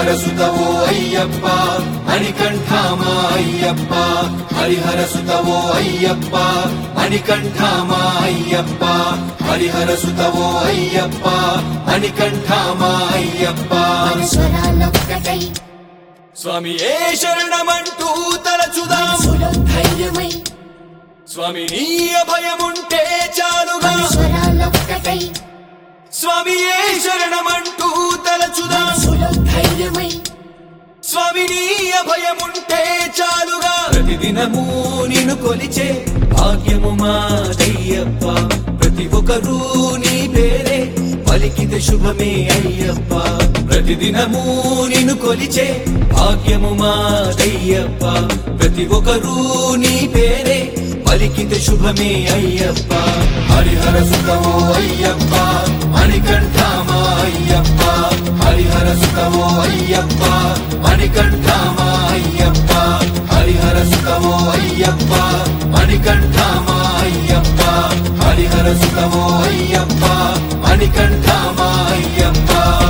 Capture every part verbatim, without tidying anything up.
సుతవో అయ్యప్ప మణికంఠామా అయ్యప్ప హరిహర సుతవో అయ్యప్ప మణికంఠామా అయ్యప్ప హరిహర సుతవో అయ్యప్ప మణికంఠామా అయ్యప్ప స్వరాలొక్కటై స్వామి ఏ శరణమంటూ తలచుదాం ధైర్యమై స్వామి నీ అభయముంటే చాలుగా స్వరాలొక్కటై స్వామి ఏ శరణమంటూ తలచుదాం ధైర్యమై స్వామి నీ అభయముంటే చాలుగా ప్రతిదినము నిన్ను కొలిచే భాగ్యము మాదయ్యప్ప ప్రతి ఒక్కరూ నీ పేరే పలికితే శుభమే అయ్యప్ప ప్రతిదినము నిన్ను కొలిచే భాగ్యము మాదయ్యప్ప ప్రతి ఒక్కరూ నీ పేరే పలికితే శుభమే అయ్యప్ప హరిహర సుతవో అయ్యప్ప మణికంఠామా అయ్యప్ప హరిహర సుతవో అయ్యప్ప మణికంఠామా అయ్యప్ప హరిహర సుతవో అయ్యప్ప మణికంఠామా అయ్యప్ప హరిహర సుతవో అయ్యప్ప మణికంఠామా అయ్యప్ప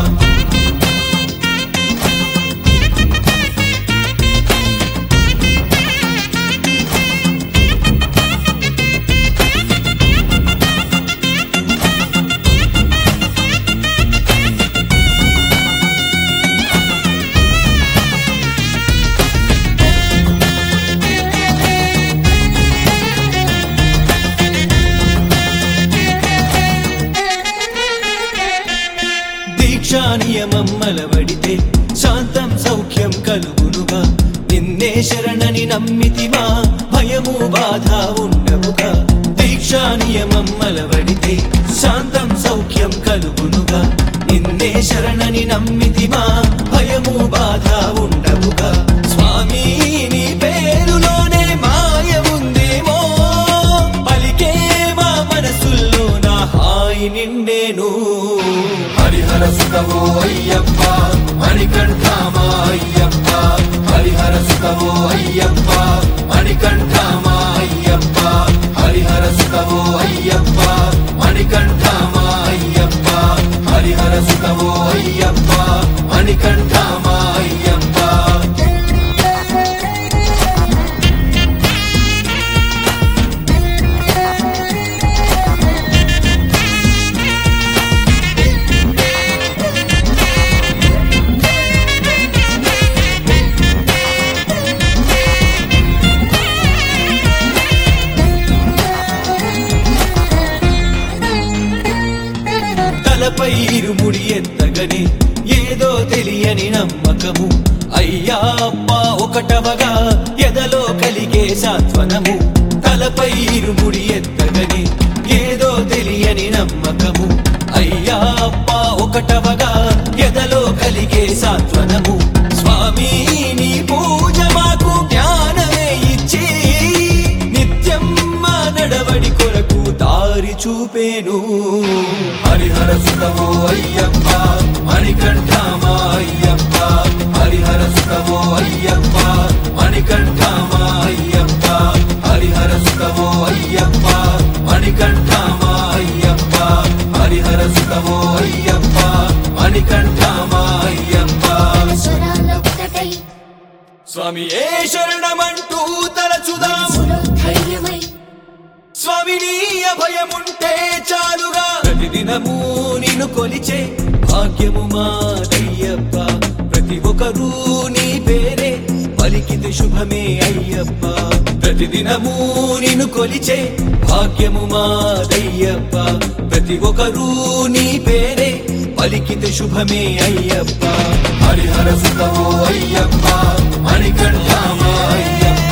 నియమమ్మలబడితే శాంతం సౌఖ్యం కలుగునుగా నిన్నే శరణని నమ్మితిమా భయము బాధ ఉండవుగా దీక్షా నియమమ్మలబడితే శాంతం సౌఖ్యం కలుగునుగా నిన్నే శరణని నమ్మితిమా భయము బాధ ఉండవుగా స్వామి నీ పేరులోనే మాయ ఉందేమో పలికే మా మనసుల్లో నా హాయి నిండేను హరిహర సుతవో అయ్యప్ప మణికంఠామా అయ్యప్ప హరిహర సుతవో అయ్యప్ప మణికంఠామా అయ్యప్ప హరిహర సుతవో అయ్యప్ప మణికంఠామా అయ్యప్ప హరిహర సుతవో అయ్యప్ప మణికంఠామా అయ్యప్ప తలపై ఇరుముడి ఎత్తగని ఏదో తెలియని నమ్మకము అయ్యా అప్ప ఒకటవగా ఎదలో కలిగే సాత్వనము తలపై ఇరుముడి ఎత్తగని ఏదో తెలియని నమ్మకము అయ్యా అప్ప ఒకటవగా ఎదలో కలిగే సాత్వనము స్వామి నీ పూజ మాకు జ్ఞానమే ఇచ్చి నిత్యం మా నడవడి కొరకు దారి చూపేను హరిహర సుతవో అయ్యప్ప మణికంఠామా అయ్యప్ప హరిహర సుతవో అయ్యప్ప మణికంఠామా అయ్యప్ప హరిహర సుతవో అయ్యప్ప మణికంఠామా అయ్యప్ప హరిహర సుతవో అయ్యప్ప మణికంఠామా అయ్యప్ప స్వరాలొక్కటై స్వామి ఏ శరణమంటూ తలచుదాం ధైర్యమై స్వామి నీ అభయముంటే చాలుగా ప్రతిదినము నిన్ను కొలిచే భాగ్యము మాదయ్యప్ప ప్రతి ఒక్కరూ నీ పేరే పలికితే శుభమే అయ్యప్ప ప్రతిదినము నిన్ను కొలిచే భాగ్యము మాదయ్యప్ప ప్రతి ఒక్కరూ నీ పేరే పలికితే శుభమే అయ్యప్ప హరిహర సుతవో అయ్యప్ప మణికంఠామా అయ్యప్ప